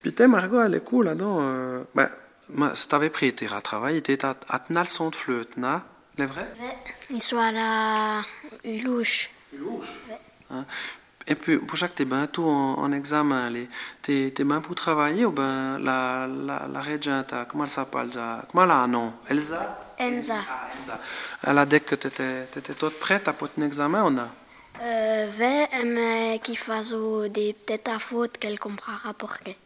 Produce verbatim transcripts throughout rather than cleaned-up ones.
Puis t'es Margot à l'école là-dedans. Euh, ben, ma- si t'avais pris tes à travail, t'étais à, à tenir le son de flûte, non? C'est vrai? Ouais. Ils sont à la Ulouche. Louche. Ouais. Hein? Et puis, pour chaque t'es ben tout en, en examen, les, t'es, t'es ben pour travailler ou ben la, la, la régente, comment elle s'appelle? ça- Comment elle a un nom? Elsa? Enza. Ah, Elsa. Elle a dit que t'étais, t'étais toute prête à pour ton examen, on a? Euh, ouais, mais qui fassent des petites à fautes qu'elle comprendra pour que.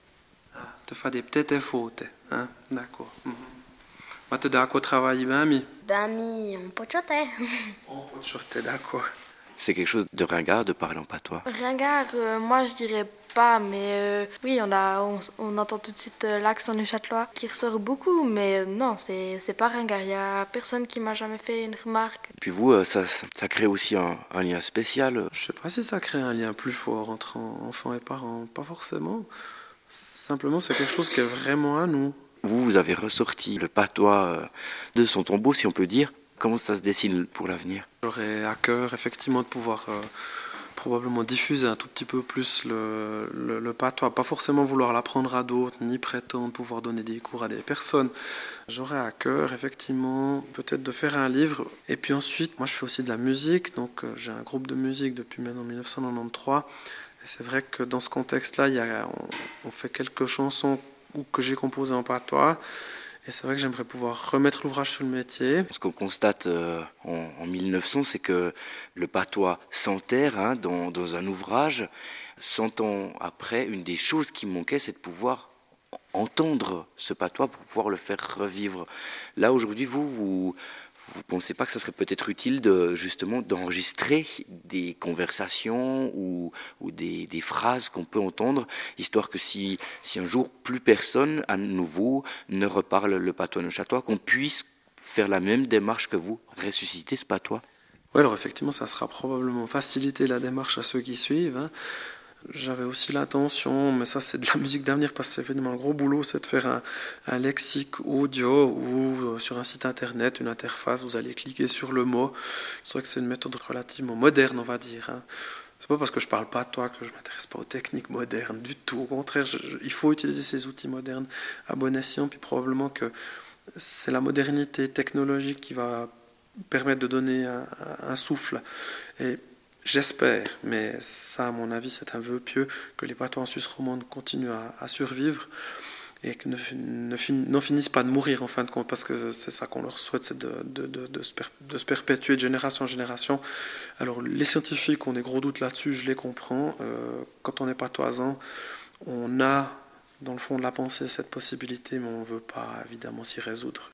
Tu fais des petites fautes, hein? D'accord. Mhm. Mais tu d'accord travailler ben, mi? Ben, mi, on peut choter. On peut chuter, d'accord. C'est quelque chose de ringard de parler en patois. Ringard, euh, moi je dirais pas, mais euh, oui, on, a, on, on entend tout de suite euh, l'accent du châtelois qui ressort beaucoup, mais euh, non, c'est c'est pas ringard. Il y a personne qui m'a jamais fait une remarque. Puis vous, euh, ça, ça, ça crée aussi un, un lien spécial. Je sais pas si ça crée un lien plus fort entre en- enfants et parents, pas forcément. Simplement, c'est quelque chose qui est vraiment à nous. Vous, vous avez ressorti le patois euh, de son tombeau, si on peut dire. Comment ça se dessine pour l'avenir? J'aurais à cœur, effectivement, de pouvoir euh, probablement diffuser un tout petit peu plus le, le, le patois. Pas forcément vouloir l'apprendre à d'autres, ni prétendre pouvoir donner des cours à des personnes. J'aurais à cœur, effectivement, peut-être de faire un livre. Et puis ensuite, moi, je fais aussi de la musique. Donc, euh, j'ai un groupe de musique depuis maintenant mille neuf cent quatre-vingt-treize. Et c'est vrai que dans ce contexte-là, il y a, on, on fait quelques chansons que j'ai composées en patois. Et c'est vrai que j'aimerais pouvoir remettre l'ouvrage sur le métier. Ce qu'on constate euh, en, en mille neuf cents, c'est que le patois s'enterre hein, dans, dans un ouvrage. Cent ans après, une des choses qui manquait, c'est de pouvoir entendre ce patois pour pouvoir le faire revivre. Là, aujourd'hui, vous, vous vous pensez pas que ça serait peut-être utile de justement d'enregistrer des conversations ou, ou des, des phrases qu'on peut entendre, histoire que si, si un jour plus personne à nouveau ne reparle le patois neuchâtelois, qu'on puisse faire la même démarche que vous, ressusciter ce patois? Oui, alors effectivement, ça sera probablement faciliter la démarche à ceux qui suivent. Hein. J'avais aussi l'intention, mais ça c'est de la musique d'avenir parce que c'est vraiment un gros boulot, c'est de faire un, un lexique audio ou euh, sur un site internet, une interface, vous allez cliquer sur le mot. C'est vrai que c'est une méthode relativement moderne, on va dire. Hein. C'est pas parce que je parle pas de toi que je m'intéresse pas aux techniques modernes du tout. Au contraire, je, je, il faut utiliser ces outils modernes à bon escient, puis probablement que c'est la modernité technologique qui va permettre de donner un, un souffle. Et j'espère, mais ça, à mon avis, c'est un vœu pieux, que les patois en Suisse romande continuent à, à survivre et que ne, ne fin, n'en finissent pas de mourir en fin de compte, parce que c'est ça qu'on leur souhaite, c'est de, de, de, de, se, per, de se perpétuer de génération en génération. Alors, les scientifiques ont des gros doutes là-dessus, je les comprends. Euh, quand on est patoisant, on a, dans le fond de la pensée, cette possibilité, mais on ne veut pas, évidemment, s'y résoudre.